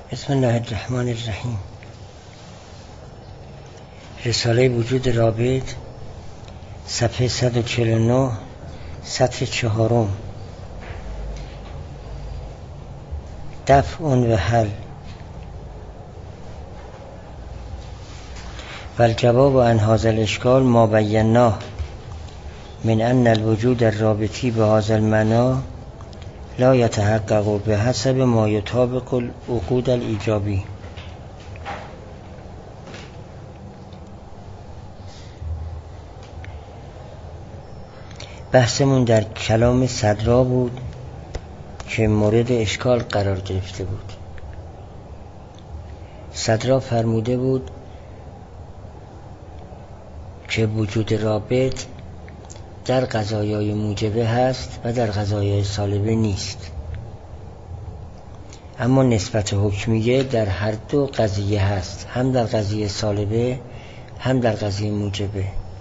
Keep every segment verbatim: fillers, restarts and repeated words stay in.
بسم الله الرحمن الرحیم. رساله وجود رابط، صفحه صد و چهل و نه، سطر چهارم. دفع و حل. والجواب عن هذا الاشکال ما بیناه من ان الوجود الرابطی به هذا المعنى لا يتحقق بحسب ما يطابق العقود الایجابی. بحثمون در کلام صدرا بود که مورد اشکال قرار گرفته بود. صدرا فرموده بود که وجود رابط در قضایای موجبه هست و در قضایای سالبه نیست، اما نسبت حکمیه در هر دو قضیه هست، هم در قضیه سالبه هم در قضیه موجبه.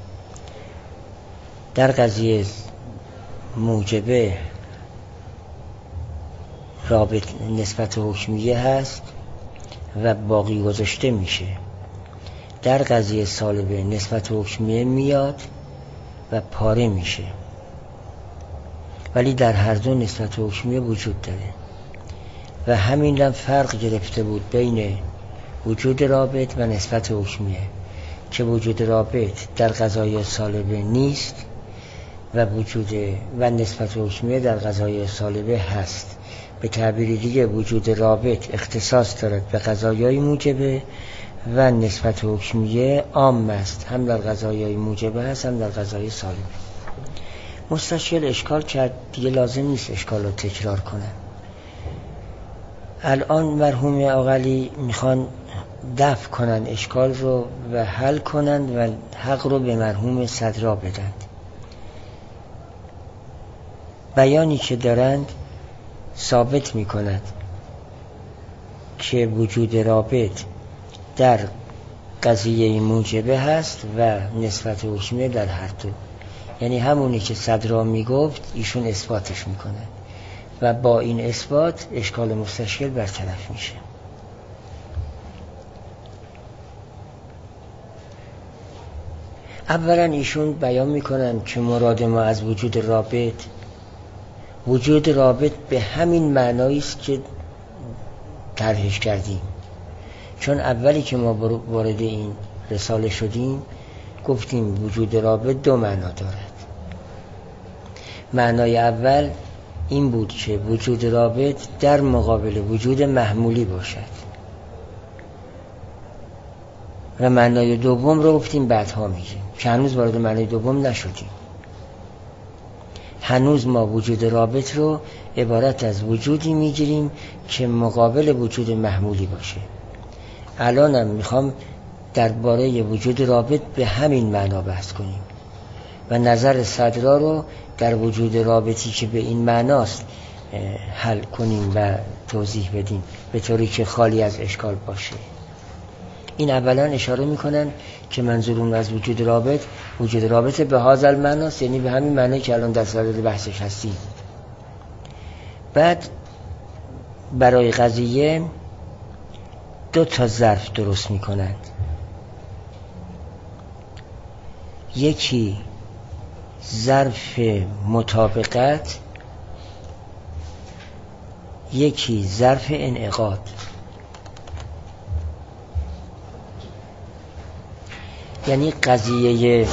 در قضیه موجبه رابط نسبت حکمیه هست و باقی گذاشته میشه. در قضیه سالبه نسبت حکمیه میاد و پاره میشه، ولی در هر دو نسبت حکمیه وجود داره و همین هم فرق گرفته بود بین وجود رابط و نسبت حکمیه که وجود رابط در قضایای سالبه نیست و وجود و نسبت حکمیه در قضایای سالبه هست. به تعبیر دیگه وجود رابط اختصاص دارد به قضایای موجبه و نسبت حکمیه عام است، هم در قضایای موجبه هست هم در قضایای سالبه. مستشکل اشکال کرد، دیگه لازم نیست اشکال رو تکرار کنن. الان مرحوم عاقلی میخوان دفع کنن اشکال رو و حل کنن و حق رو به مرحوم صدرا بدن. بیانی که دارند ثابت میکند که وجود رابط در قضیه موجبه هست و نسبت حکمیه در هر دو، یعنی همونی که صدرا میگفت ایشون اثباتش میکنه و با این اثبات اشکال مستشکل برطرف میشه. اولا ایشون بیان میکنن که مراد ما از وجود رابط وجود رابط به همین معنایی است که طرحش کردیم، چون اولی که ما وارد این رساله شدیم گفتیم وجود رابط دو معنا دارد. معنای اول این بود که وجود رابط در مقابل وجود محمولی باشد و معنای دوم رو گفتیم بعدها میگیم که هنوز وارد معنای دوم نشدیم. هنوز ما وجود رابط رو عبارت از وجودی میگیریم که مقابل وجود محمولی باشه. الانم میخوام درباره وجود رابط به همین معنا بحث کنیم و نظر صدرا رو در وجود رابطی که به این معناست حل کنیم و توضیح بدیم به طوری که خالی از اشکال باشه. این اولا اشاره میکنن که منظورون از وجود رابط وجود رابط به هذا المعناست، یعنی به همین معنی که الان در صدد بحثش هستیم. بعد برای قضیه دو تا ظرف درست میکنند. یکی ظرف مطابقت، یکی ظرف انعقاد. یعنی قضیه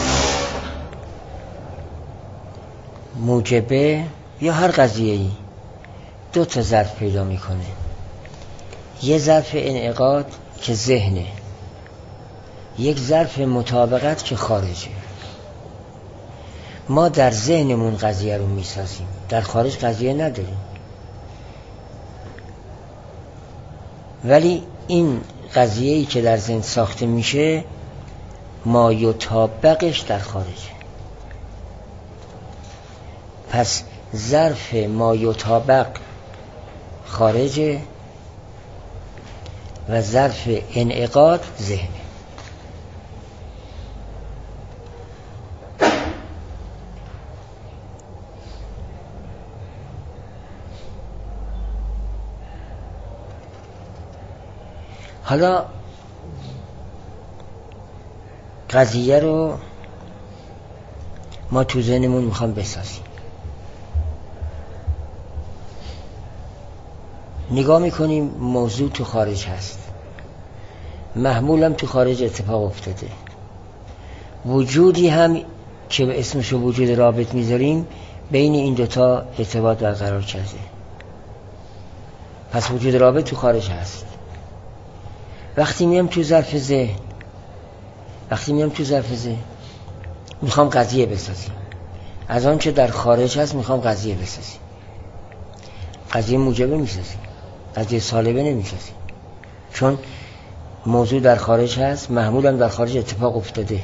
موجبه یا هر قضیه‌ای دو تا ظرف پیدا میکنه. یه ظرف انعقاد که ذهنه، یک ظرف مطابقت که خارجه. ما در ذهنمون قضیه رو میسازیم، در خارج قضیه نداریم، ولی این قضیه‌ای که در ذهن ساخته میشه ما یطابقش در خارجه. پس ظرف ما یطابق خارجه و ظرف انعقاد ذهنه. حالا قضیه رو ما تو ذهنمون میخوام بسازیم. نگاه میکنیم موضوع تو خارج هست، محمولم تو خارج اتفاق افتاده، وجودی هم که به اسمشو وجود رابط میذاریم بین این دوتا ارتباط برقرار کرده. پس وجود رابط تو خارج هست. وقتی میام تو ظرف ذهن وقتی میام تو ظرف ذهن میخوام قضیه بسازیم، از آن چه در خارج هست میخوام قضیه بسازیم. قضیه موجبه میسازیم، قضیه سالبه نمیسازیم، چون موضوع در خارج هست، محمولم در خارج اتفاق افتاده.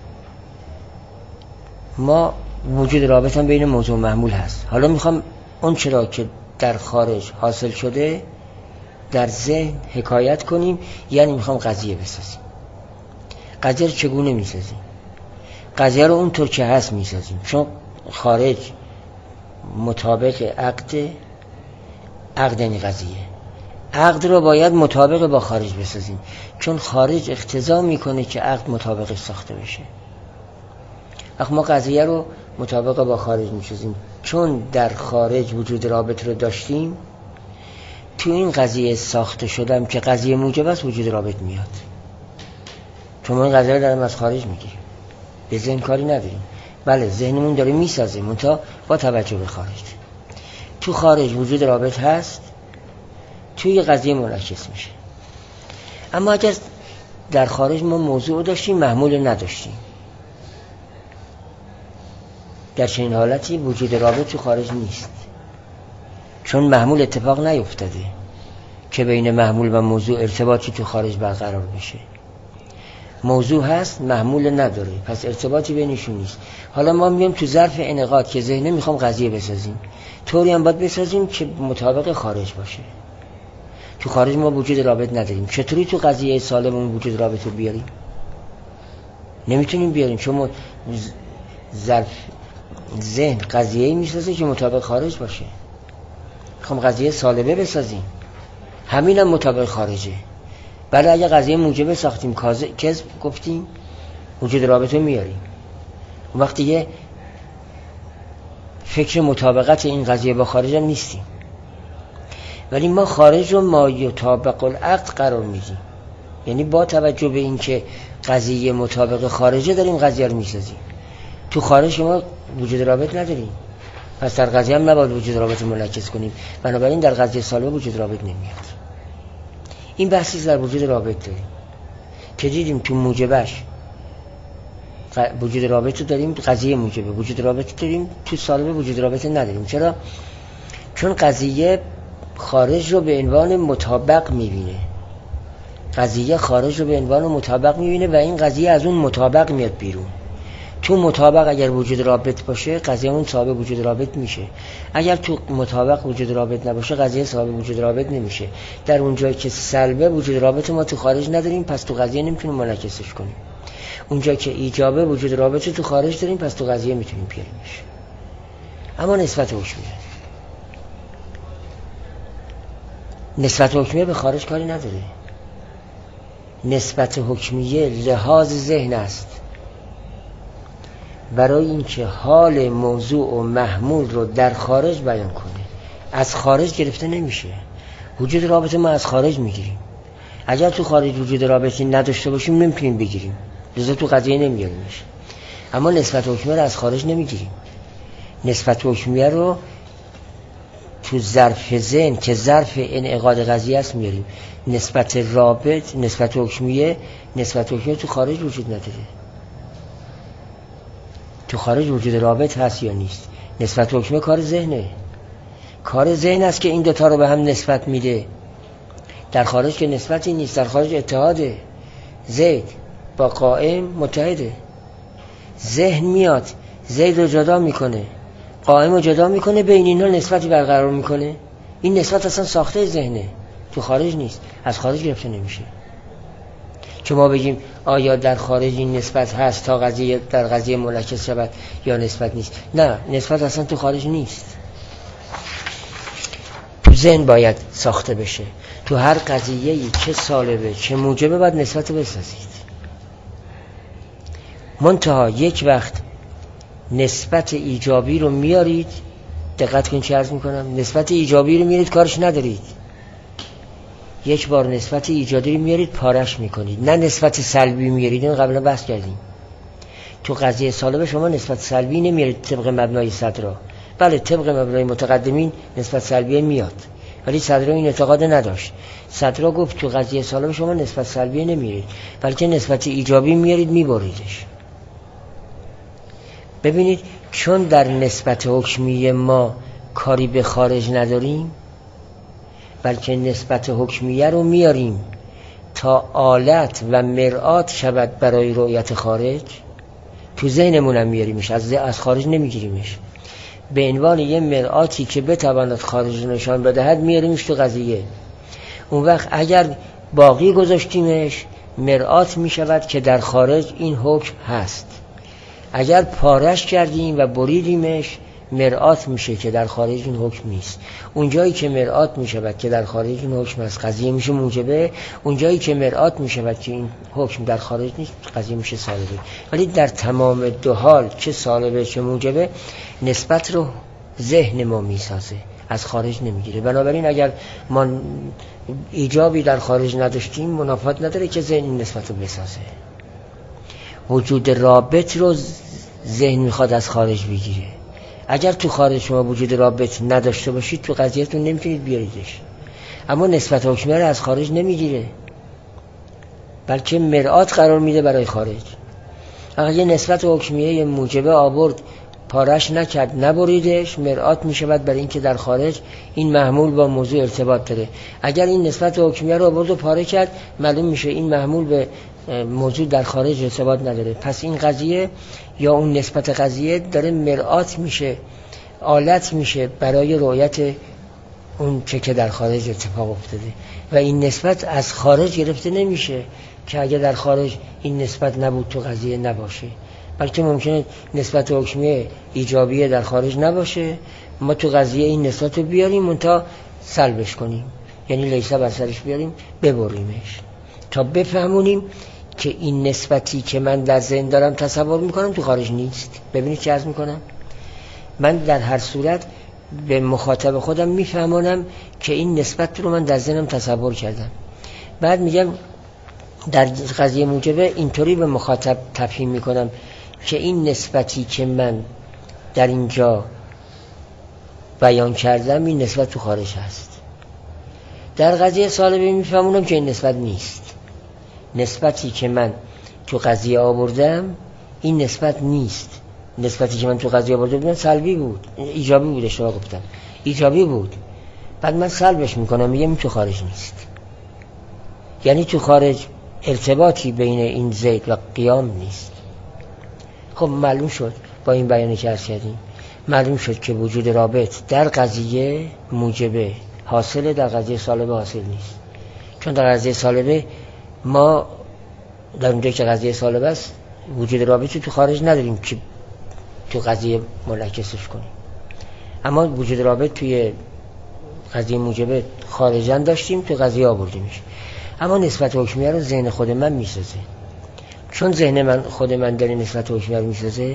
ما وجود رابط هم بین موضوع و محمول هست. حالا میخوام اون چرا که در خارج حاصل شده در ذهن حکایت کنیم، یعنی میخوام قضیه بسازیم. قضیه رو چگونه میسازیم؟ قضیه رو اونطور که هست میسازیم، چون خارج مطابق عقد، عقد یعنی قضیه، عقد رو باید مطابق با خارج بسازیم، چون خارج اقتضا میکنه که عقد مطابقش ساخته بشه. وقت ما قضیه رو مطابق با خارج میسازیم، چون در خارج وجود رابط رو داشتیم، تو این قضیه ساخته شدم که قضیه موجب است وجود رابط میاد، چون ما این قضیه رو داریم از خارج میگیریم، به ذهن کاری نداریم. بله ذهنمون داره میسازه منتها با توجه به خارج. تو خارج وجود رابط هست، توی قضیه منعکس میشه. اما اگر در خارج ما موضوع داشتیم محمول نداشتیم، در چنین حالتی وجود رابط تو خارج نیست، چون محمول اتفاق نیفتاده که بین محمول و موضوع ارتباطی تو خارج برقرار بشه. موضوع هست، محمول نداره، پس ارتباطی بینشون نیست. حالا ما میگیم تو ظرف انعقاد که ذهنه میخوام قضیه بسازیم، طوری هم باید بسازیم که مطابق خارج باشه. تو خارج ما وجود رابط نداریم، چطوری تو قضیه سالمون وجود رابط رو بیاریم؟ نمیتونیم بیاریم، چون ما ظرف ذهن قضیه‌ای میسازه که مطابق خارج باشه. میخوام قضیه سالبه بسازیم، همین هم مطابق خارجه. بله اگه قضیه موجبه ساختیم، کذب گفتیم، وجود رابط رو میاریم. اون وقت دیگه فکر مطابقت این قضیه با خارج هم نیستیم. ولی ما خارج رو ما یطابق العقد قرار میدیم، یعنی با توجه به این که قضیه مطابق خارجه داریم قضیه رو میسازیم. تو خارج ما وجود رابط نداریم، پس در قضیه هم نباید وجود رابط منعکس کنیم، بنابراین در قضیه سالبه وجود رابط نمیاد. این بحثی در وجود رابط داریم که دیدیم تو موجبش وجود رابط رو داریم، قضیه موجبه وجود رابط داریم، تو سالبه وجود رابط نداریم. چرا؟ چون قضیه خارج رو به عنوان مطابق میبینه، قضیه خارج رو به عنوان مطابق میبینه و این قضیه از اون مطابق میاد بیرون. تو مطابق اگر وجود رابط باشه قضیه اون صاحب وجود رابط میشه، اگر تو مطابق وجود رابط نباشه قضیه صاحب وجود رابط نمیشه. در اون جایی که سلبه وجود رابط ما تو خارج نداریم، پس تو قضیه نمیتونیم منعکسش کنیم. اونجا که ایجابه وجود رابط تو خارج داریم، پس تو قضیه میتونیم بیاریمش. اما نسبت حکمیه، نسبت حکمیه به خارج کاری نداره. نسبت حکمیه لحاظ ذهن است، برای اینکه حال موضوع و محمول رو در خارج بیان کنه. از خارج گرفته نمیشه، وجود رابطه ما از خارج میگیریم. اگر تو خارج وجود رابطی نداشته باشیم نمیتونیم بگیریم، لذا تو قضیه نمیاریمش. اما نسبت حکمیه رو از خارج نمیگیریم، نسبت حکمیه رو تو ظرف ذهن که ظرف انعقاد قضیه است میاریم. نسبت رابط، نسبت حکمیه، نسبت حکمیه تو خارج وجود نداره. تو خارج وجود رابط هست یا نیست؟ نسبت حکمیه کار ذهنه، کار ذهن است که این دوتا رو به هم نسبت میده. در خارج که نسبتی نیست، در خارج اتحاده. زید با قائم متحده، ذهن میاد زید رو جدا میکنه، قائم رو جدا میکنه، بین اینها نسبتی برقرار میکنه. این نسبت اصلا ساخته ذهنه، تو خارج نیست، از خارج گرفته نمیشه. که ما بگیم آیا در خارج این نسبت هست تا قضیه در قضیه منعکس شود یا نسبت نیست؟ نه، نسبت اصلا تو خارج نیست. تو ذهن باید ساخته بشه. تو هر قضیه‌ای چه سالبه چه موجبه باید نسبت رو بسازید. منتها یک وقت نسبت ایجابی رو میارید، دقت کنید چه عرض میکنم، نسبت ایجابی رو میارید کارش ندارید. یک بار نسبت ایجابی رو میارید پارش میکنید، نه نسبت سلبی میارید. این قبلا بحث کردیم. تو قضیه سالبه شما نسبت سلبی نمیارید طبق مبنای صدرا. بله طبق مبنای متقدمین نسبت سلبی میاد، ولی صدرا این اعتقاد نداشت. صدرا گفت تو قضیه سالبه شما نسبت سلبی نمیارید، بلکه نسبت ایجابی میارید، میبریدش. ببینید چون در نسبت حکمیه ما کاری به خارج نداریم، بلکه نسبت حکمیه رو میاریم تا آلت و مرآت شود برای رؤیت خارج. تو ذهنمون هم میاریمش، از از خارج نمیگیریمش. به عنوان یه مرآتی که بتواند خارج نشان بدهد میاریمش تو قضیه. اون وقت اگر باقی گذاشتیمش مرآت میشود که در خارج این حکم هست. اگر پارش کردیم و بریدیمش مرآت میشه که در خارج این حکم نیست. اونجایی که مرآت میشود که در خارج این حکم هست قضیه میشه موجبه. اونجایی که مرآت میشود که این حکم در خارج نیست قضیه میشه سالبه. ولی در تمام دو حال چه سالبه چه موجبه نسبت رو ذهن ما میسازه، از خارج نمیگیره. بنابراین اگر ما ایجابی در خارج نداشتیم منافات نداره که ذهن این نسبت رو بسازه. وجود رابط رو ذهن میخواد از خارج بگیره. اگر تو خارج شما وجود رابط نداشته باشید تو قضیهتون نمیتونید بیاریدش. اما نسبت حکمیه رو از خارج نمیگیره، بلکه مرآت قرار میده برای خارج. اگر یه نسبت حکمیه موجبه آورد پارش نکرد نبریدش، مرآت میشود برای اینکه در خارج این محمول با موضوع ارتباط داره. اگر این نسبت حکمیه رو آورد و پاره کرد معلوم میشه این محمول به موضوع در خارج ارتباط نداره. پس این قضیه یا اون نسبت قضیه داره مرآت میشه، آلت میشه برای رؤیت اون چه که در خارج اتفاق افتاده. و این نسبت از خارج گرفته نمیشه که اگه در خارج این نسبت نبود تو قضیه نباشه، بلکه ممکنه نسبت حکمیه ایجابیه در خارج نباشه، ما تو قضیه این نسبت رو بیاریم منتها سلبش کنیم، یعنی لیسه بر سرش بیاریم ببریمش تا بفهمونیم که این نسبتی که من در ذهن دارم تصور میکنم تو خارج نیست. ببینید چه عرض میکنم. من در هر صورت به مخاطب خودم میفهمونم که این نسبت رو من در ذهنم تصور کردم. بعد میگم در قضیه موجبه اینطوری به مخاطب تفهیم میکنم که این نسبتی که من در اینجا بیان کردم این نسبت تو خارج هست. در قضیه سالبه میفهمونم که این نسبت نیست. نسبتی که من تو قضیه آوردم این نسبت نیست. نسبتی که من تو قضیه آورده بودم سلبی بود، ایجابی بود، اشتباه گفتم، ایجابی بود. بعد من سلبش میکنم میگم تو خارج نیست. یعنی تو خارج ارتباطی بین این زید و قیام نیست. خب معلوم شد با این بیانی که عرض کردیم، معلوم شد که وجود رابط در قضیه موجبه حاصله، در قضیه سالبه حاصل نیست. چون در قضیه سالبه ما در اونجایی که قضیه سالبه است وجود رابطی تو خارج نداریم که تو قضیه منعکسش کنیم. اما وجود رابط توی قضیه موجبه خارجاً داشتیم، تو قضیه آوردیمش. اما نسبت حکمیه رو ذهن خود من میسازه. چون ذهن من خود من داره نسبت حکمیه رو میسازه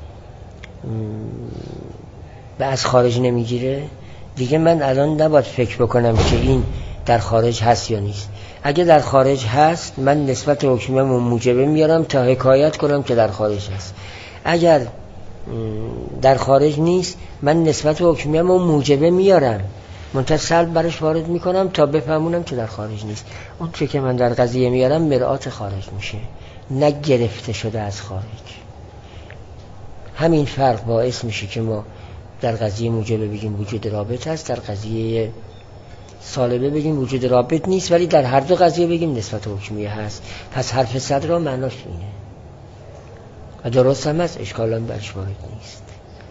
و از خارج نمیگیره، دیگه من الان نباید فکر بکنم که این در خارج هست یا نیست. اگه در خارج هست من نسبت حکمیه رو موجبه میارم تا حکایت کنم که در خارج هست. اگر در خارج نیست من نسبت حکمیه رو موجبه میارم منتها سلب برش وارد میکنم تا بفهمونم که در خارج نیست. اون چه که من در قضیه میارم مرآت خارج میشه، نه گرفته شده از خارج. همین فرق باعث میشه که ما در قضیه موجبه بگیم وجود رابط هست، در قضیه سالبه بگیم وجود رابط نیست، ولی در هر دو قضیه بگیم نسبت حکمیه هست. پس حرف صدر معناش اینه و درست هم هست، اشکال هم برش وارد نیست.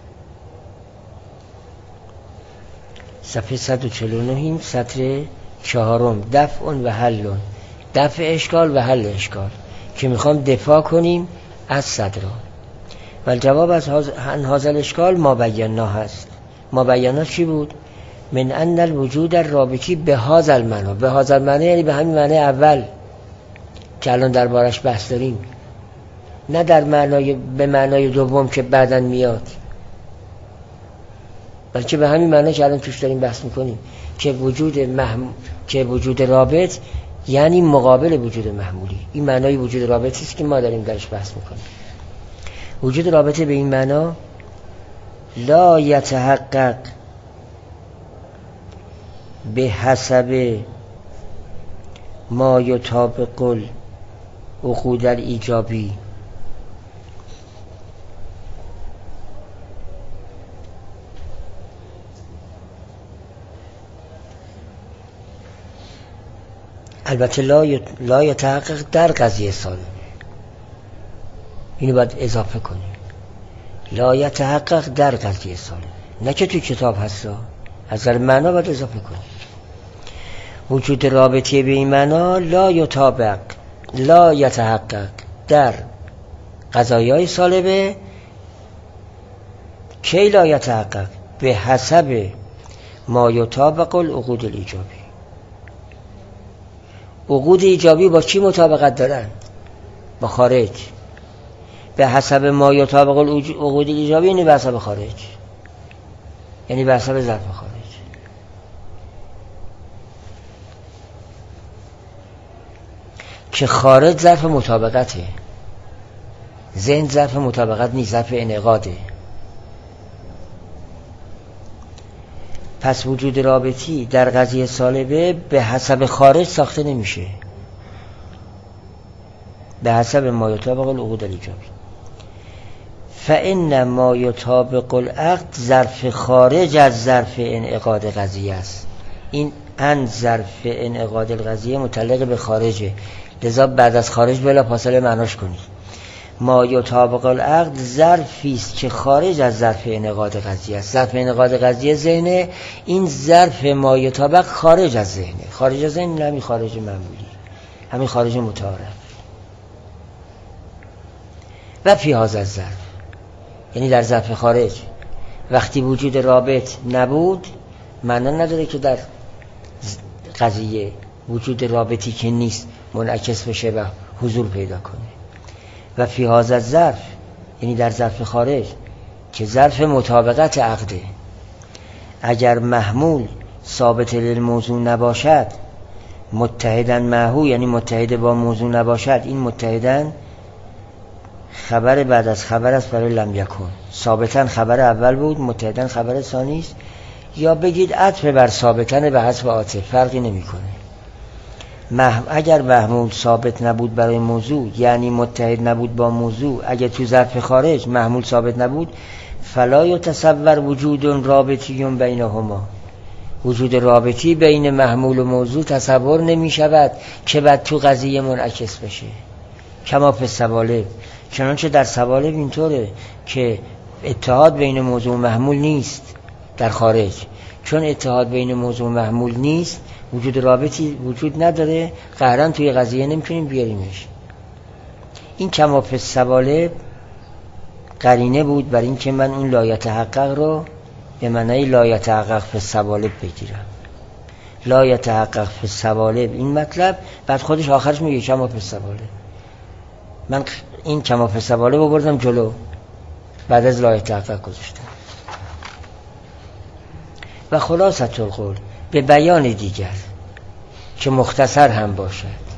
صفحه صد و چهل و نه سطر چهارم، دفع و حل. دفع اشکال و حل اشکال که میخوام دفاع کنیم از صدر. و جواب از هذا الاشکال ما بینا هست. ما بینا چی بود؟ من ان الوجود الرابطی به هذا المعنی، به هذا المعنی یعنی به همین معنی اول که الان دربارش بحث داریم، نه در معنای به معنای دوم که بعداً میاد، بلکه به همین معنی که الان توش داریم بحث میکنیم که وجود محم... که وجود رابط یعنی مقابل وجود محمولی. این معنای وجود رابطی است که ما داریم درش بحث میکنیم. وجود رابطه به این معنا لا یتحقق به حسب ما یطابق العقود الایجابی، البته لا یتحقق در قضیه سالمه، اینو باید اضافه کنیم، لا یتحقق در قضیه سالمه، نه که توی کتاب هستا، از در معنا باید اضافه کنیم. وجود رابطی به این معنا لا یطابق لا یتحقق در قضایای سالمه، کی لا یتحقق به حسب ما یطابق العقود الایجابی. عقود ایجابی با چی مطابقت دارن؟ با خارج. به حسب ما یطابق العقود ایجابی یعنی به حسب خارج، یعنی به حسب ظرف خارج. که خارج ظرف مطابقته، ذهن ظرف مطابقت نیست، ظرف انعقاده. پس وجود رابطی در قضیه سالبه به حسب خارج ساخته نمیشه، به حسب ما یطابق العقود الایجابی. فإن ما یطابق العقد ظرف خارج از ظرف انعقاد قضیه است. این ان ظرف انعقاد القضیه متعلق به خارجه، لذا بعد از خارج بلا فاصله معناش کنید. ما یطابق العقد ظرفی است که خارج از ظرف انعقاد قضیه است. ظرف انعقاد قضیه ذهنه، این ظرف ما یطابق خارج از ذهنه. خارج از ذهن همین خارج معمولی، همین خارج متعارف. و فی هذا الظرف یعنی در ظرف خارج وقتی وجود رابط نبود، معنا نداره که در قضیه وجود رابطی که نیست منعکس بشه و حضور پیدا کنه. و فی هذا الظرف یعنی در ظرف خارج که ظرف مطابقت عقده، اگر محمول ثابت للموضوع نباشد، متحدن معهو یعنی متحد با موضوع نباشد، این متحدن خبر بعد از خبر است برای لم یکن. ثابتن خبر اول بود، متحدن خبر ثانی است، یا بگید عطف بر ثابتن به حسب عاطف، فرقی نمیکنه. مح... اگر محمول ثابت نبود برای موضوع یعنی متحد نبود با موضوع، اگر تو ظرف خارج محمول ثابت نبود، فلا یتصور وجود رابطی بینهما، وجود رابطی بین محمول و موضوع تصور نمی شود که بعد تو قضیه منعکس بشه. کما فی السوالب، چنانچه در سوالب اینطوره که اتحاد بین موضوع و محمول نیست در خارج. چون اتحاد بین موضوع و محمول نیست، وجود رابطی وجود نداره، قهرن توی قضیه نمیتونیم بیاریمش. این کما فی السوالب قرینه بود بر این که من اون لا یتحقق رو به معنی لا یتحقق فی السوالب بگیرم. لا یتحقق فی السوالب این مطلب، بعد خودش آخرش میگه کما فی السوالب. من این کما فی السوالب رو بردم جلو، بعد از لا یتحقق گذاشتم. و خلاصة القول به بیان دیگر که مختصر هم باشد،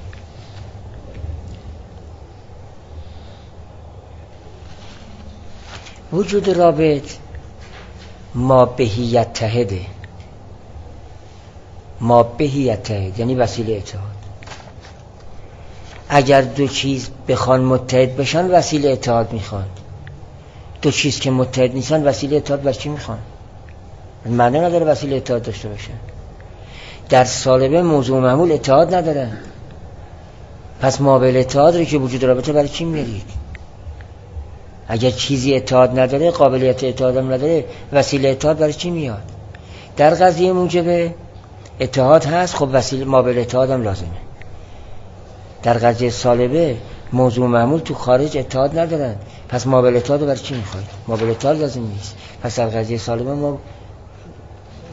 وجود رابط ما بهی یتحده، ما بهی یتحد یعنی وسیله اتحاد. اگر دو چیز بخوان متحد بشن وسیله اتحاد میخوان، دو چیز که متحد نیستن وسیله اتحاد بر چی میخوان؟ معنی نداره وسیله اتحاد داشته باشن. در سالبه موضوع و معمول اتحاد ندارن، پس مابل اتحاد رو که وجود رابطه برای چی میارید؟ اگر چیزی اتحاد نداره، قابلیت اتحاد هم نداره، وسیله اتحاد برای چی میاد؟ در قضیه موجب اتحاد هست، خب وسیله مابل اتحاد هم لازمه. در قضیه سالبه موضوع و معمول تو خارج اتحاد ندارن، پس مابل اتحاد برای چی میخواید؟ مابل اتحاد لازم نیست. پس در قضیه سالبه ما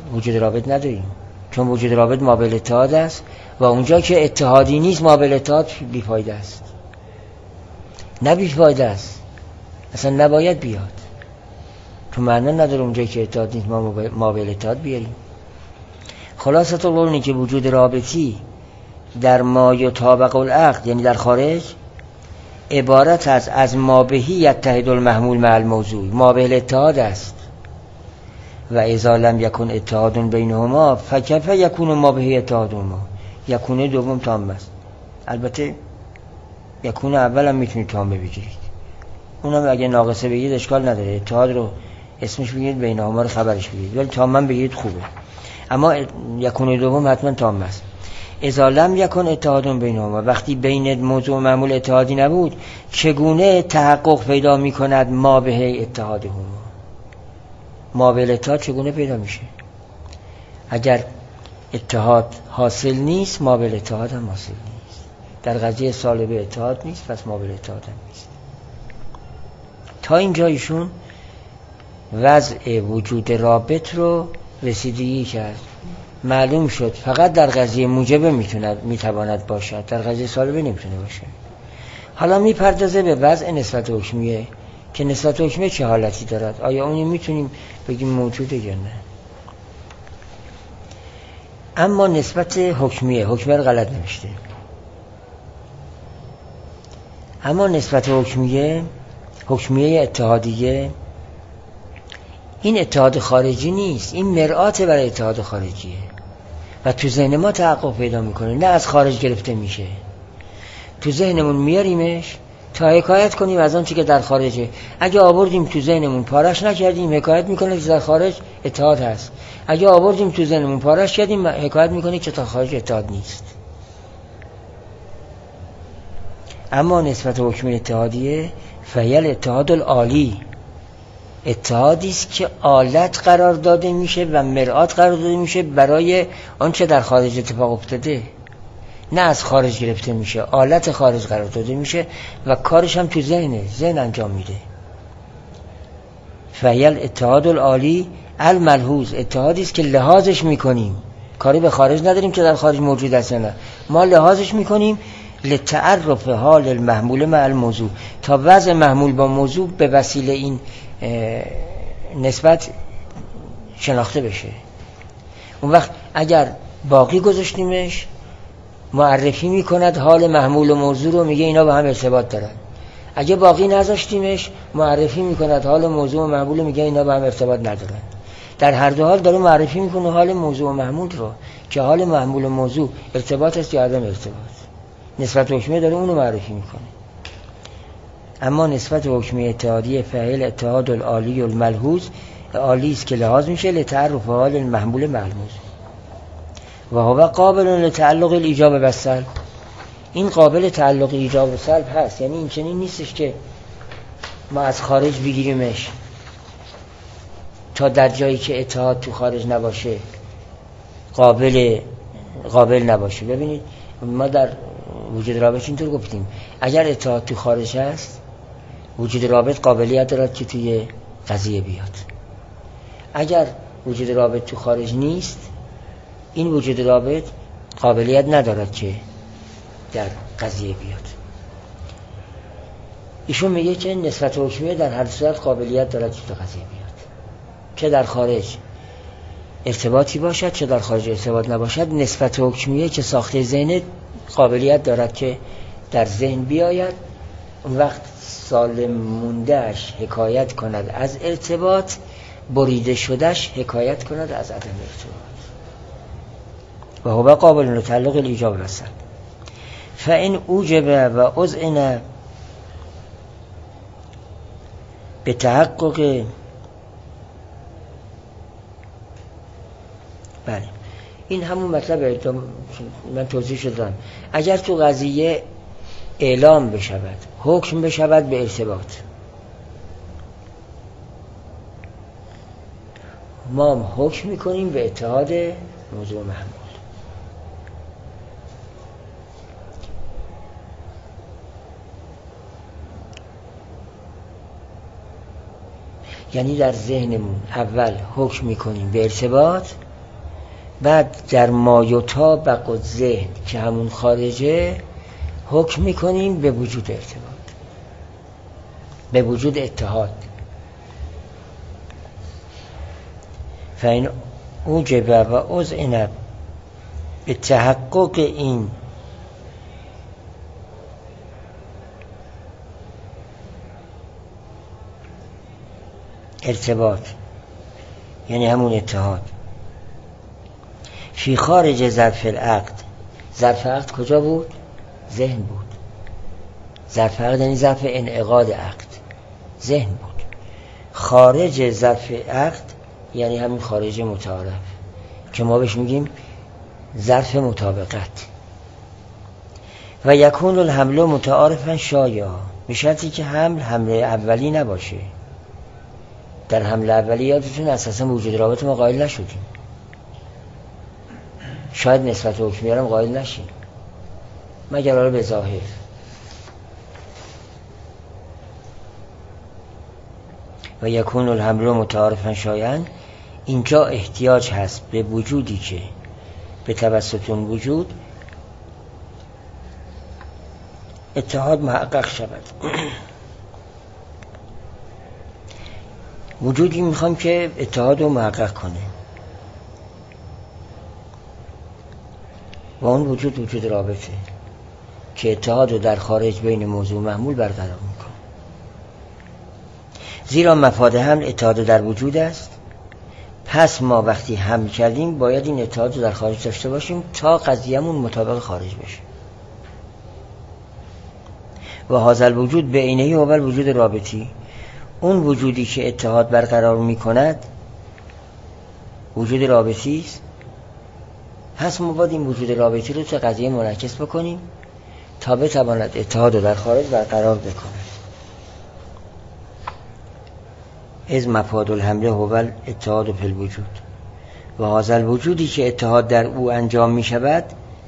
وجود رابط نداریم، چون وجود رابط مابل اتحاد است و اونجا که اتحادی نیست مابل اتحاد بیفایده است. نه بیفایده است، اصلا نباید بیاد، تو معنا نداره اونجا که اتحاد نیست ما مابل اتحاد بیاریم. خلاصه القول اینه که وجود رابطی در ما یطابق العقد، یعنی در خارج، عبارت است از ما بهی یتحد المحمول مع الموضوع، مابل اتحاد است. و اذا لم یکن اتحاد بینهما فکیف یکون ما بهی اتحادهما. یکون دوم تام است، البته یکون اول هم میتونید تام بگیرید، اونم اگه ناقصه بگید اشکال نداره، اتحاد رو اسمش بگید بینهما رو خبرش بگید، ولی تام هم بگید خوبه. اما یکون دوم حتما تام است. اذا لم یکن اتحاد بینهما، وقتی بین موضوع و معمول اتحادی نبود، چگونه تحقق پیدا میکند ما به اتحادهما؟ مابل اتحاد چگونه پیدا میشه؟ اگر اتحاد حاصل نیست مابل اتحاد هم حاصل نیست. در قضیه سالبه اتحاد نیست، پس مابل اتحاد هم نیست. تا اینجا ایشون وضع وجود رابط رو رسیدگی کرد. معلوم شد فقط در قضیه موجبه میتوند میتواند باشد، در قضیه سالبه نمیتونه باشه. حالا میپردازه به وضع نسبت حکمیه که نسبت حکمیه چه حالتی دارد، آیا اونی میتونیم بگیم موجوده یا نه. اما نسبت حکمیه، حکمیه رو غلط نوشته، اما نسبت حکمیه، حکمیه اتحادیه، این اتحاد خارجی نیست، این مرآت برای اتحاد خارجیه و تو ذهن ما تحقق پیدا میکنه، نه از خارج گرفته میشه. تو ذهنمون میاریمش تا حکایت کنیم از آن چی که در خارجه. اگه آوردیم تو ذهنمون پارش نکردیم، حکایت میکنه که در خارج اتحاد هست. اگه آوردیم تو ذهنمون پارش کردیم، حکایت میکنه که در خارج اتحاد نیست. اما نسبت حکم اتحادیه فعل اتحاد العالی، اتحادی است که آلت قرار داده میشه و مرآت قرار داده میشه برای آنچه در خارج اتفاق افتاده، نه از خارج گرفته میشه، آلت خارج قرار داده میشه و کارش هم تو ذهنه، ذهن انجام میده. فعل اتحاد العالی الملحوظ، اتحادی است که لحاظش میکنیم، کاری به خارج نداریم که در خارج موجود است نه، ما لحاظش میکنیم لتعرف حال المحمول مع الموضوع، تا وضع محمول با موضوع به وسیله این نسبت شناخته بشه. اون وقت اگر باقی گذاشتیمش معرفی میکند حال محمول و موضوع رو، میگه اینا با هم ارتباط دارن. اگه باقی نذاشتیمش معرفی میکند حال موضوع و محمول، میگه اینا با هم ارتباط ندارن. در هر دو حال داره معرفی میکنه حال موضوع و محمول رو، که حال محمول و موضوع ارتباط است یا عدم ارتباط. نسبت حکمیه داره اونو معرفی میکنه. اما نسبت حکمیه اتحادیه فعل اتحاد العالی الملحوظ، عالی است که لحاظ میشه لتعرف حال المحمول مع الموضوع و هو قابل لتعلق الایجاب و السلب. این قابل تعلق ایجاب و سلب هست، یعنی این چنین نیستش که ما از خارج بگیریمش تا در جایی که اتحاد تو خارج نباشه قابل قابل نباشه. ببینید ما در وجود رابط اینطور گفتیم اگر اتحاد تو خارج هست وجود رابط قابلیت دارد که توی قضیه بیاد. اگر وجود رابط تو خارج نیست این وجود رابط قابلیت ندارد که در قضیه بیاد. ایشون میگه که نسبت حکمیه در هر صورت قابلیت دارد که تو قضیه بیاد، چه در خارج ارتباطی باشد چه در خارج ارتباط نباشد. نسبت حکمیه که ساخته ذهن قابلیت دارد که در ذهن بیاید، اون وقت سالم موندهش حکایت کند از ارتباط، بریده شدهش حکایت کند از عدم ارتباط. و هو قابل لتعلق الایجاب و السلب. فإن اوجب و اذعن به تحقق، بله این همون مطلبه من توضیح شدم. اگر تو قضیه اعلام بشود، حکم بشود به ارتباط، ما حکم میکنیم به اتحاد موضوع محمول. یعنی در ذهنمون اول حکم میکنیم به ارتباط، بعد در مایطابق الذهن که همون خارجه حکم میکنیم به وجود ارتباط، به وجود اتحاد. فین اوجب و اذعن به تحقق این ارتباط، یعنی همون اتحاد، فی خارج ظرف العقد. ظرف عقد کجا بود؟ ذهن بود. ظرف عقد یعنی ظرف انعقاد عقد، ذهن بود. خارج ظرف عقد یعنی همین خارج متعارف که ما بهش میگیم ظرف مطابقت. و یکون الحمل متعارفا شایعا، به شرطی که حمل حمله اولی نباشه. در حمله اولی یادتون اساسا وجود رابطه ما قائل نشدیم، شاید نسبت حکمیه هم قائل نشیم مگر حالا به ظاهر. و یکون الحمل متعارفا شایعا، اینجا احتیاج هست به وجودی که به توسط اون وجود اتحاد محقق شود. وجودی میخوام که اتحاد رو محقق کنه و اون وجود وجود رابطه که اتحاد رو در خارج بین موضوع محمول برقرار میکنه. زیرا مفاد حمل اتحاد در وجود است، پس ما وقتی حمل کردیم باید این اتحاد رو در خارج داشته باشیم تا قضیه‌مون مطابق خارج بشه. و هذا وجود به عینه هو الوجود رابطی، اون وجودی که اتحاد برقرار میکند وجود رابطی است. پس ما باید این وجود رابطی رو تا قضیه منعکس بکنیم تا بتواند اتحاد رو در خارج برقرار بکنه. از مفاد الحمله هو الاتحاد فی الوجود، و هذا الوجودی که اتحاد در او انجام می شود،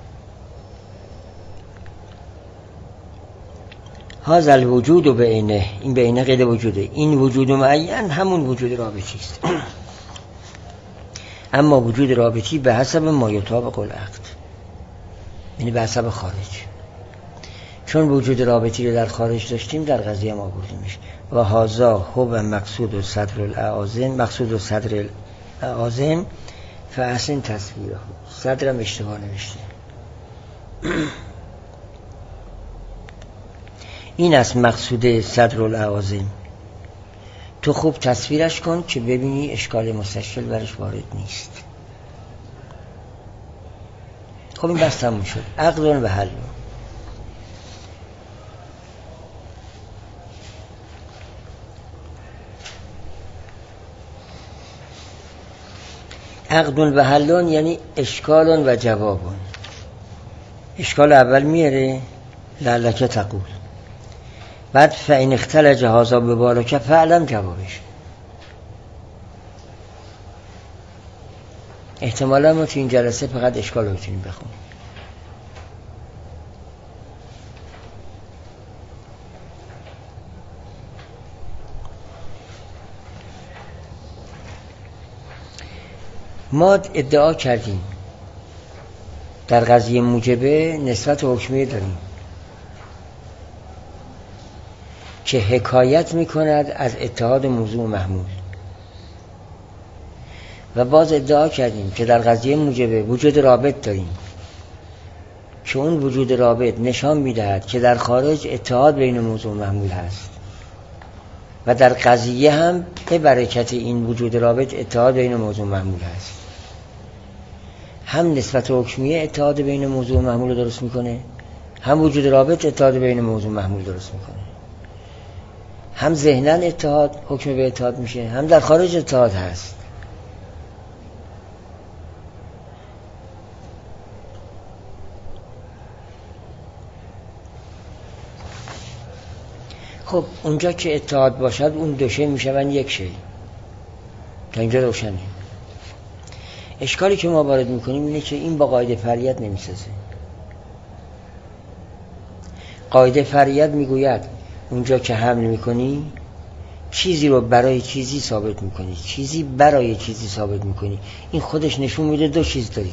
هذا الوجود به عینه، این به عینه قید وجوده، این وجود معین همون وجود رابطی است. اما وجود رابطی به حسب ما یطابق العقد، یعنی به حسب خارج. چون وجود رابطی رو در خارج داشتیم در قضیه ما بردیمش. و هذا هو مقصود صدر الاعاظم، مقصود صدر الاعاظم فاحسن تصویره. صدرم اشتباه نوشته. این است مقصود صدر الاعاظم. تو خوب تصویرش کن که ببینی اشکال مستشکل برش وارد نیست. خب این بس تموم شد. عقد و حل. عقد و حلون یعنی اشکال و جواب. اشکال اول میاره لعلک تقول، بعد فإن اختلج هذا ببالک فعلم جوابش. احتمالا ما تو این جلسه فقط اشکال رو بتونیم بخونیم. ما ادعا کردیم در قضیه موجبه نسبت حکمیه داریم که حکایت میکند از اتحاد موضوع محمول، و باز ادعا کردیم که در قضیه موجبه وجود رابط داریم که اون وجود رابط نشان میدهد که در خارج اتحاد بین موضوع محمول هست، و در قضیه هم به برکت این وجود رابط اتحاد بین موضوع محمول هست. هم نسبت حکمیه اتحاد بین موضوع محمول رو درست میکنه، هم وجود رابط اتحاد بین موضوع محمول درست میکنه. هم ذهناً اتحاد حکم به اتحاد میشه، هم در خارج اتحاد هست. خب اونجا که اتحاد باشد اون دو شی میشون یک شی. تا اینجا روشنه. اشکالی که ما وارد میکنیم اینه که این با قاعده فریت نمیسازه. قاعده فریت میگوید اونجا که حمل میکنی چیزی رو برای چیزی ثابت میکنی، چیزی برای چیزی ثابت میکنی، این خودش نشون میده دو چیز داری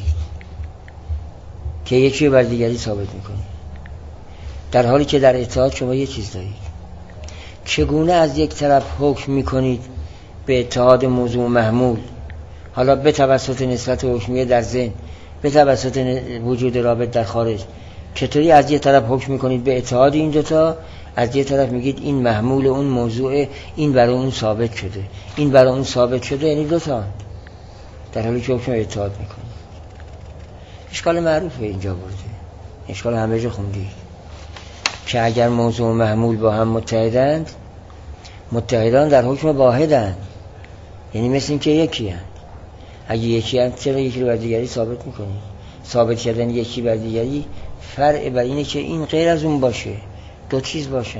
که یکی رو بر دیگری ثابت میکنی، در حالی که در اتحاد شما یه چیز دارید. چگونه از یک طرف حکم میکنید به اتحاد موضوع و محمول، حالا به توسط نسبت حکمیه در ذهن، به توسط وجود رابط در خارج، چطوری از یک طرف حکم میکنید به اتحاد این دوتا، از یک طرف میگید این محمول اون موضوع، این برای اون ثابت شده، این برای اون ثابت شده، یعنی دوتا، در حالی که حکم اتحاد میکنید. اشکال معروفه اینجا برده، اشکال همه جا خوندید که اگر موضوع و محمول با هم متحدند، متحدان در حکم واحدند، یعنی مثل این که یکی هست. اگه یکی هست چرا یکی رو بر دیگری ثابت میکنی؟ ثابت کردن یکی بر دیگری فرع بر اینه که این غیر از اون باشه، دو چیز باشن.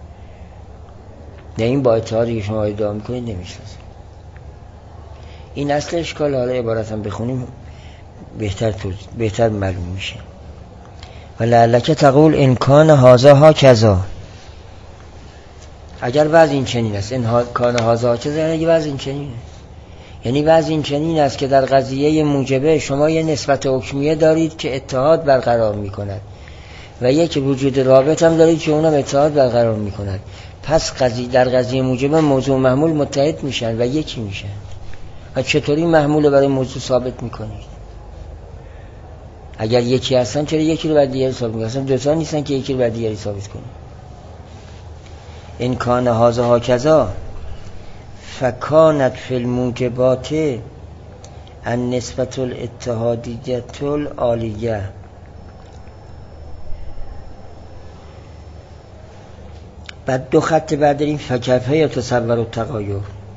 نه این با اتحادی که شما ادعا میکنید نمیشناسه. این اصل اشکال. حالا عبارت هم بخونیم بهتر بهتر معلوم میشه. ولعلک تقول ان کان هذا هکذا، اگر وضع این چنین است، ان کان هذا هکذا، یعنی وضع این چنینه، یعنی وضع این چنین است که در قضیه موجبه شما یه نسبت حکمیه دارید که اتحاد برقرار میکند و یک وجود رابط هم دارید که اونم اتحاد برقرار میکند. پس قضیه در قضیه موجبه موضوع و محمول متحد میشن و یکی میشن. و چطوری محمول برای موضوع ثابت میکنید؟ اگر یکی هستن چرا یکی رو بر دیگری ثابت میکنن؟ اصلا دوتا نیستن که یکی رو بر دیگری ثابت کنن. ان کان هذا هکذا فکانت فی الموجبات النسبة الاتحادیة العالیه. بعد دو خط بعد داریم فکیف یتصور التغایر.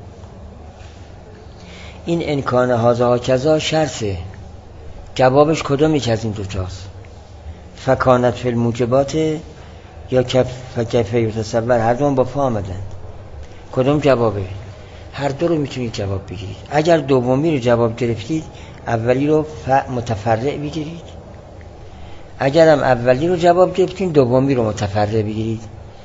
این ان کان هذا هکذا شرطه، جوابش کدوم یک از این دوتاست؟ فکانت فی الموجبات یا فکیف یتصور؟ هر دوم با فا آمدن. کدوم جوابه؟ هر دو رو میتونید جواب بگیرید. اگر دومی رو جواب گرفتید اولی رو متفرع بگیرید، اگر هم اولی رو جواب گرفتید دومی رو متفرع بگیرید.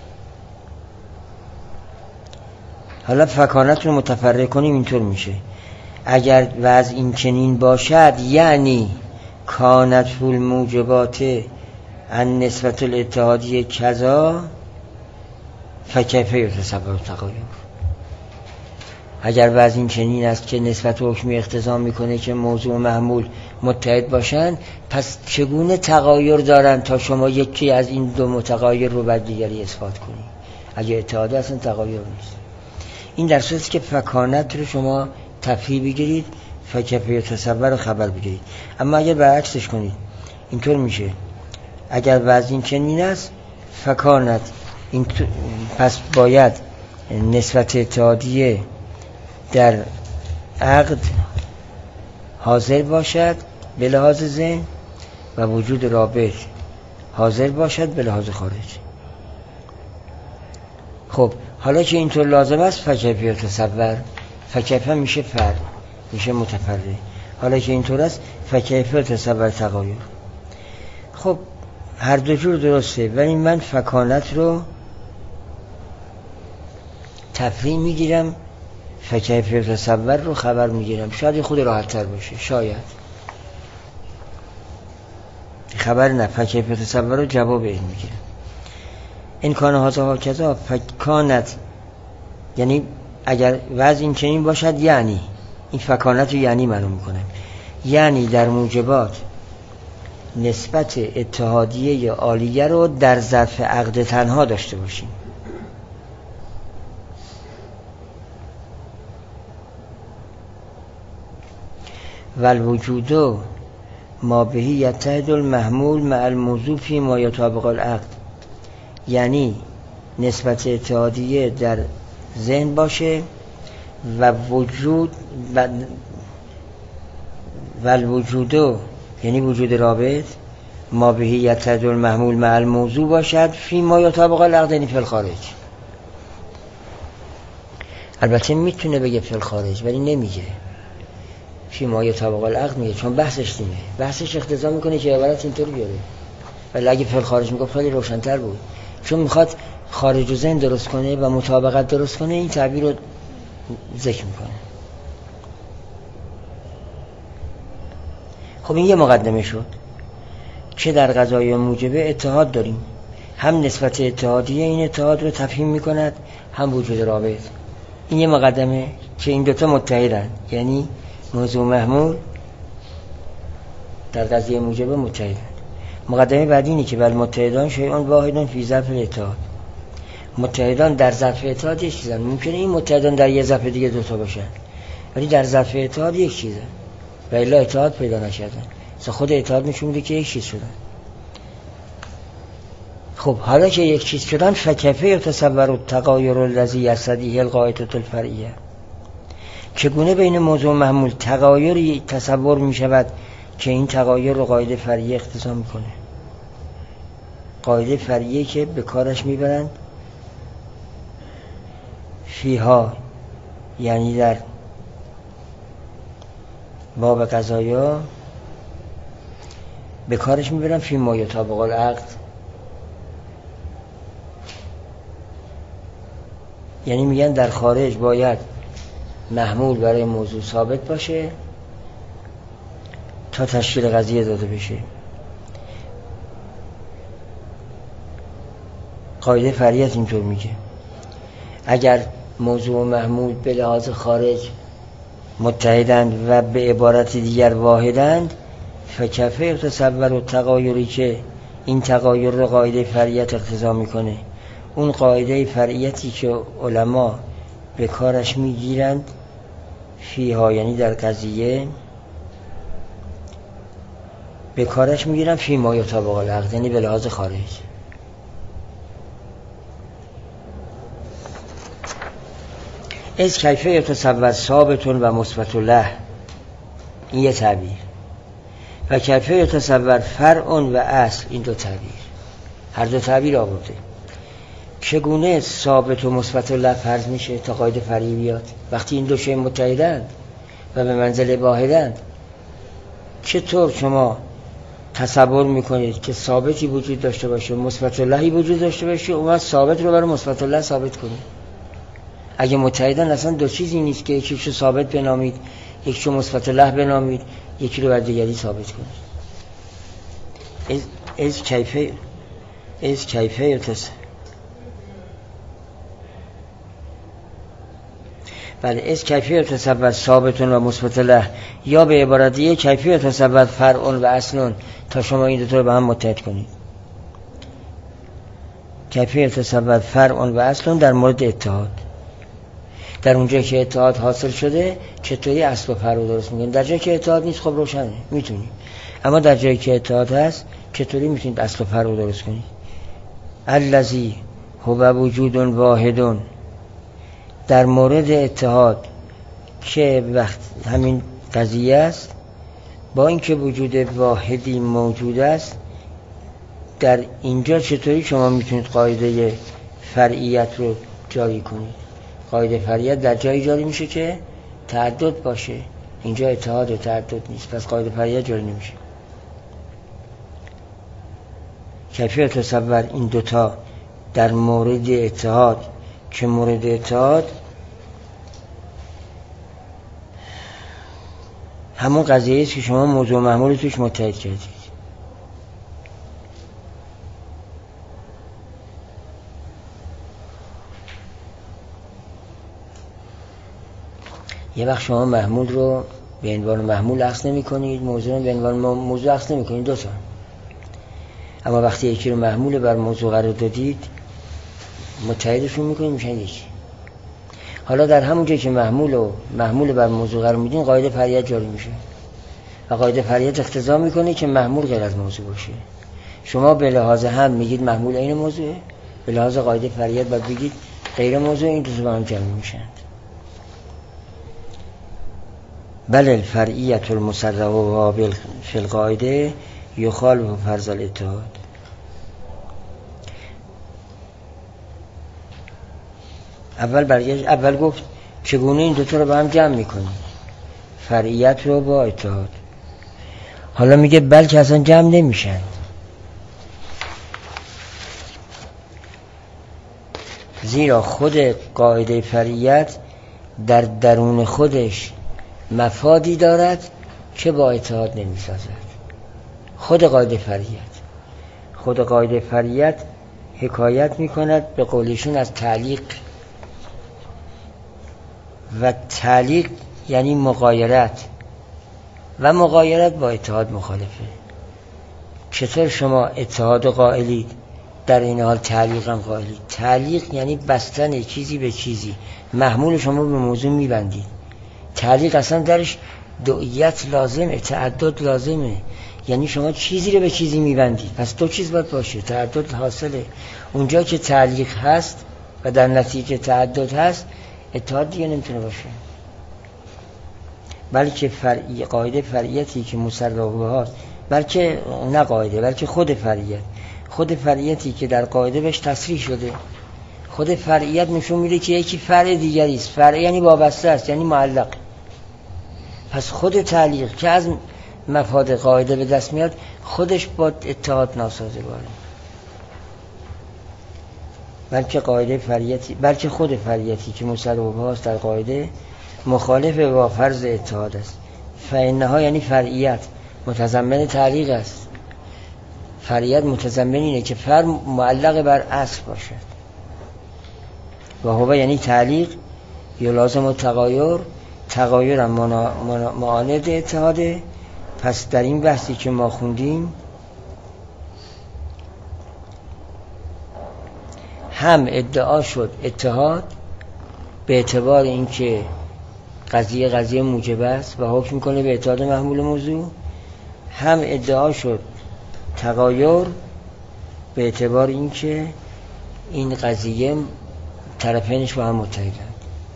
حالا فکانت رو متفرع کنیم اینطور میشه: اگر وضع این چنین باشد، یعنی کانت فی الموجبات النسبة الاتحادیه کذا فکیف یتصور التغایر. اگر وضع این چنین است که نسبت حکمی اقتضا میکنه که موضوع و محمول متحد باشن، پس چگونه تغایر دارن تا شما یکی از این دو متغایر رو بر دیگری اثبات کنید؟ اگه اتحاد اصلا تغایر نیست. این در صورتی که فکانت رو شما تفهیم بگیرید، فکیف یتصور رو خبر بگیرید. اما اگر برعکسش کنید اینطور میشه: اگر وضع این چنین است فکانت، این پس باید نسبت اتحادیه در عقد حاضر باشد به لحاظ ذهن و وجود رابط حاضر باشد به لحاظ خارج. خب حالا که اینطور لازم است، فکیف یتصور، فکیف هم میشه فرع، میشه متفرع. حالا که اینطور است فکیف یتصور تغایر. خب هر دو جور درسته، ولی من فکانت رو تفریم میگیرم، فکیف یتصور رو خبر میگیرم. شاید خود راحت تر باشه، شاید خبر نه، فکیف یتصور رو جواب این میگیرم. این کان هذا هکذا فکانت، یعنی اگر وضع این چنین باشد، یعنی این فکانت رو یعنی معلوم میکنم، یعنی در موجبات نسبت اتحادیه عالیه رو در ظرف عقد تنها داشته باشیم. والوجود ما بهی یتحد المحمول مع الموضوع فی ما یطابق العقد، یعنی نسبت اتحادیه در ذهن باشه و وجود و والوجود یعنی وجود رابط ما بهی یتحد المحمول مع الموضوع باشد فی ما یطابق العقد، یعنی فی الخارج. البته میتونه بگه فی الخارج ولی نمیگه فی ما یطابق العقد، میگه چون بحثش دیمه، بحثش اقتضا میکنه که عبارت اینطور بیاره. ولی اگه فی الخارج میگه خیلی روشن‌تر بود، چون میخواد خارج و ذهن درست کنه و مطابقت درست کنه، این تعبیر رو ذکر میکنه. خب این یه مقدمه شد که در قضایای موجبه اتحاد داریم، هم نسبت اتحادیه این اتحاد رو تفهیم میکند، هم وجود رابط. این یه مقدمه که این دوتا متحدن، یعنی موضوع محمول در قضیه موجبه متحدن. مقدمه بعدی اینه که بل متحدان شیئان واحدان فی ظرف الاتحاد. متحدان در ظرف اتحاد یک چیزن. ممکنه این متحدان در یه ظرف دیگه دوتا باشن، ولی در ظرف اتحاد یک چیزن و الا اتحاد پیدا نشدن. اصلا خود اتحاد نشون میده که یک چیز شدن. خب حالا که یک چیز شدن، فکیف یتصور التغایر الذی یرتضیه القاعده الفرعیه، چگونه بین موضوع محمول تغایری تصور می شود که این تغایر رو قاعده فرعیه اقتضا میکنه. قاعده فرعیه که به کارش میبرند فیها، یعنی در باب قضایا به کارش میبرن فی ما یطابق العقد، یعنی میگن در خارج باید محمول برای موضوع ثابت باشه تا تشکیل قضیه داده بشه. قاعده فرعیت اینطور میگه اگر موضوع و محمول به لحاظ خارج متحدند و به عبارت دیگر واحدند، فکیف یتصور التغایری که این تغایر رو قاعده فرعیت اقتضا میکنه، اون قاعده فرعیتی که علما به کارش میگیرند فیها، یعنی در قضیه به کارش میگیرن فی ما یطابق العقد، یعنی به لحاظ خارج. از کیفه یتصور ثابتون و مثبت له، این یه تعبیر، و کیفه یتصور فرعون و اصل، این دو تعبیر. هر دو تعبیر آورده. چگونه ثابت و مثبت له فرض میشه تا قاعده فرعی بیاد وقتی این دو شی متحدند و به منزله واحدند؟ چطور شما تصور میکنید که ثابتی وجود داشته باشه و مثبت لهی وجود داشته باشه و بعد ثابت رو برای مثبت له ثابت کنید؟ اگه متحدن اصلا دو چیزی نیست که یکیشو ثابت بنامید، یکیشو مثبت له بنامید، یکی رو بر دیگری ثابت کنید. از از کیفه از کیفه یتصور بله از کیفیت تصور ثابتون و مثبت له، یا به عبارت دیگه کیفیت تصور فرعون و اصلون، تا شما این دو تا رو به هم متحد کنید. کیفیت تصور فرعون و اصلون در مورد اتحاد، در اونجا که اتحاد حاصل شده چطوری اصل و فرع درست میکنید. در جایی که اتحاد نیست خب روشنه میتونید، اما در جایی که اتحاد هست چطوری میتونید اصل و فرع درست کنید؟ الذی هو وجود واحد، در مورد اتحاد که وقت همین قضیه است، با اینکه وجود واحدی موجود است، در اینجا چطوری شما میتونید قاعده فرعیت رو جاری کنید؟ قاعده فرعیت در جایی جاری میشه که تعدد باشه، اینجا اتحاد و تعدد نیست، پس قاعده فرعیت جاری نمیشه. کیفیت تصور این دوتا در مورد اتحاد که مورد اتحاد همون قضیه است که شما موضوع محمول توش متحد کردید. یه وقت شما محمول رو به عنوان محمول اخذ نمی کنید، موضوع رو به عنوان موضوع اخذ نمی کنید، دو تا. اما وقتی یکی رو محمول بر موضوع قرار دادید متحدشون میکنید میشن یکی. حالا در همون جایی که محمول و محمول بر موضوع قرار میدین قاعده فرعیت جاری میشه و قاعده فرعیت اقتضا میکنه که محمول غیر از موضوع باشه. شما به لحاظ هم میگید محمول این موضوعه، به لحاظ قاعده فرعیت باید بگید غیر موضوع، این دو تا با هم جمع میشن. بل الفرعیت المصرح و فی القاعده یخالف فرض الاتحاد. اول برگشت اول گفت چگونه این دوتا رو با هم جمع میکنی، فرعیت رو با اتحاد. حالا میگه بلکه اصلا جمع نمیشن. زیرا خود قاعده فریت در درون خودش مفادی دارد که با اتحاد نمی سازد. خود قاعده فریت خود قاعده فریت حکایت می کند به قولشون از تعلیق، و تعلیق یعنی مغایرت، و مغایرت با اتحاد مخالفه. چطور شما اتحاد قائلید در این حال تعلیق هم قائلید؟ تعلیق یعنی بستن چیزی به چیزی، محمول شما به موضوع میبندید. تعلیق اصلا درش دوئیت لازمه، تعدد لازمه، یعنی شما چیزی رو به چیزی میبندید، پس دو چیز باید باشه، تعدد حاصله. اونجا که تعلیق هست و در نتیجه تعدد هست، اتحاد دیگه نمیتونه باشه. بلکه فرعی قاعده فرعیتی که مسلم هاست، بلکه نه قاعده، بلکه خود فرعیت خود فرعیتی که در قاعده بهش تصریح شده، خود فرعیت نشون میده که یکی فرع دیگری است. فرع یعنی وابسته است، یعنی معلق. پس خود تعلیق که از مفاد قاعده به دست میاد، خودش با اتحاد ناسازگاره. بلکه قاعده فرعیتی بلکه خود فرعیتی که مسلم هاست در قاعده مخالف با فرض اتحاد است. فإنها یعنی فرعیت متضمن تعلیق است. فرعیت متضمن اینه که فرع معلق بر اصل باشد. و هو یعنی تعلیق یا لازم و تغایر، تغایر هم معاند اتحاده. پس در این بحثی که ما خوندیم هم ادعا شد اتحاد به اعتبار اینکه قضیه قضیه موجب است و حکم میکنه به اتحاد محمول موضوع، هم ادعا شد تغایر به اعتبار اینکه این قضیه طرفینش با هم متحدند.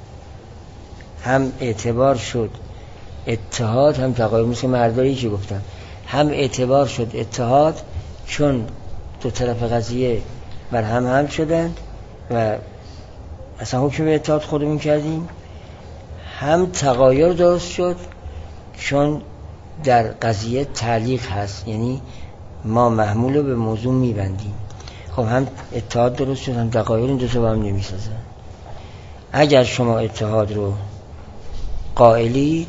هم اعتبار شد اتحاد هم تغایر، مثل مردایی که گفتم، هم اعتبار شد اتحاد چون دو طرف قضیه بر هم هم شدند و اصلا حکم به اتحاد خودمون کردیم. هم تغایر درست شد چون در قضیه تعلیق هست، یعنی ما محمول رو به موضوع میبندیم. خب هم اتحاد درست شد هم تغایر، این دو تا با هم نمیسازن. اگر شما اتحاد رو قائلید،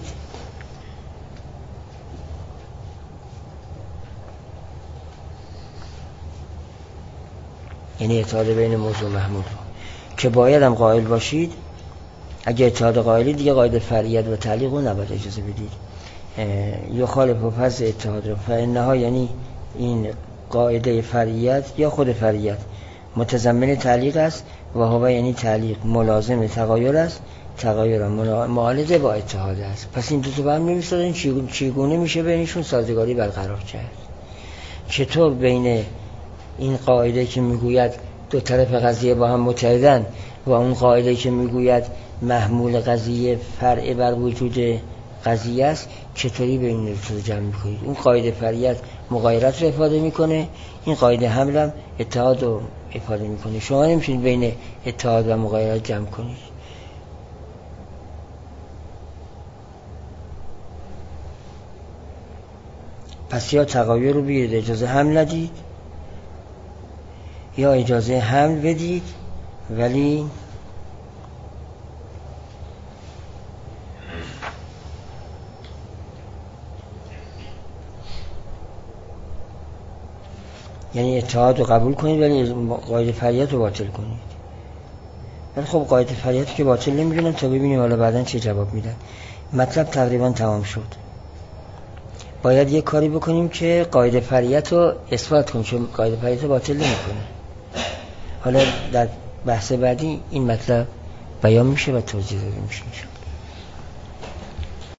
یعنی اتحاد بین موضوع و محمول رو که باید هم قائل باشید، اگه اتحاد قائلید دیگه قاعده فرعیت و تعلیق رو نباید اجازه بدید. یا خالف و فرض اتحاد رو. فإنها یعنی این قاعده فرعیت یا خود فرعیت متضمن تعلیق است و هو یعنی تعلیق ملازم تغایر است، تغایر معالجه با اتحاد است. پس این دو تا با هم نمی‌سازن. چگونه میشه بینشون سازگاری برقرار کرد؟ چطور بین این قاعده که میگوید دو طرف قضیه با هم متحدن و اون قاعده که میگوید محمول قضیه فرع بر وجود قضیه است، چطوری به این رو جمع میکنید؟ اون قاعده فرعیت مغایرت رو افاده میکنه، این قاعده حمل هم اتحاد رو افاده میکنه. شما نمیشونید بین اتحاد و مغایرت جمع کنید. پس یا تغایر رو بگیرید اجازه حمل ندید، یا اجازه حمل بدید ولی یعنی اتحاد رو قبول کنید ولی قاعده فرعیت رو باطل کنید. ولی خب قاعده فرعیت که باطل نمی‌دونن تا ببینیم حالا بعداً چه جواب میدن. مطلب تقریبا تمام شد. باید یه کاری بکنیم که قاعده فرعیت رو اثبات کنیم، چون قاعده فرعیت رو باطل نمی‌کنه. حالا در بحث بعدی این مطلب بیان میشه و توضیح داده میشه.